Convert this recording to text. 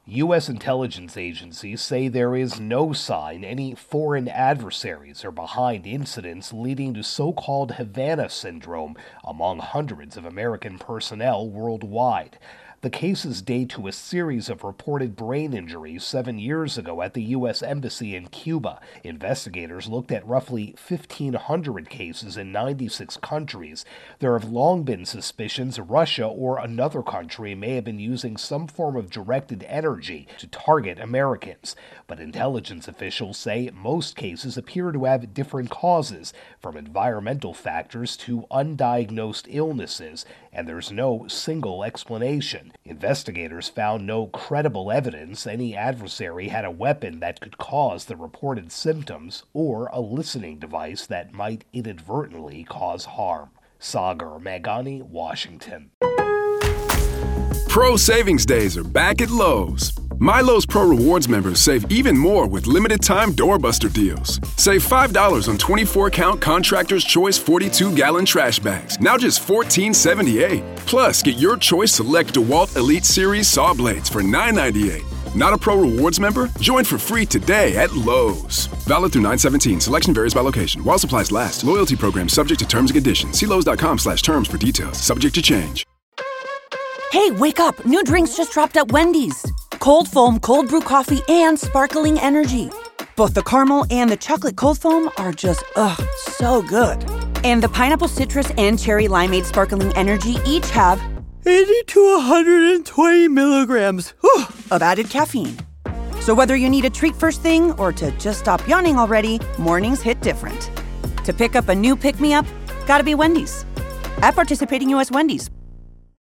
U.S. intelligence agencies say there is no sign any foreign adversaries are behind incidents leading to so-called Havana syndrome among hundreds of American personnel worldwide. The cases date to a series of reported brain injuries 7 years ago at the U.S. Embassy in Cuba. Investigators looked at roughly 1,500 cases in 96 countries. There have long been suspicions Russia or another country may have been using some form of directed energy to target Americans. But intelligence officials say most cases appear to have different causes, from environmental factors to undiagnosed illnesses, and there's no single explanation. Investigators found no credible evidence any adversary had a weapon that could cause the reported symptoms or a listening device that might inadvertently cause harm. Sagar Meghani, Washington. Pro Savings Days are back at Lowe's. My Lowe's Pro Rewards members save even more with limited-time doorbuster deals. Save $5 on 24-count Contractor's Choice 42-gallon trash bags, now just $14.78. Plus, get your choice select DeWalt Elite Series saw blades for $9.98. Not a Pro Rewards member? Join for free today at Lowe's. Valid through 9/17. Selection varies by location. While supplies last. Loyalty program subject to terms and conditions. See Lowes.com/terms for details. Subject to change. Hey, wake up! New drinks just dropped at Wendy's. Cold foam, cold brew coffee, and sparkling energy. Both the caramel and the chocolate cold foam are just, so good. And the pineapple citrus and cherry limeade sparkling energy each have 80 to 120 milligrams of added caffeine. So whether you need a treat first thing or to just stop yawning already, mornings hit different. To pick up a new pick-me-up, gotta be Wendy's. At participating U.S. Wendy's.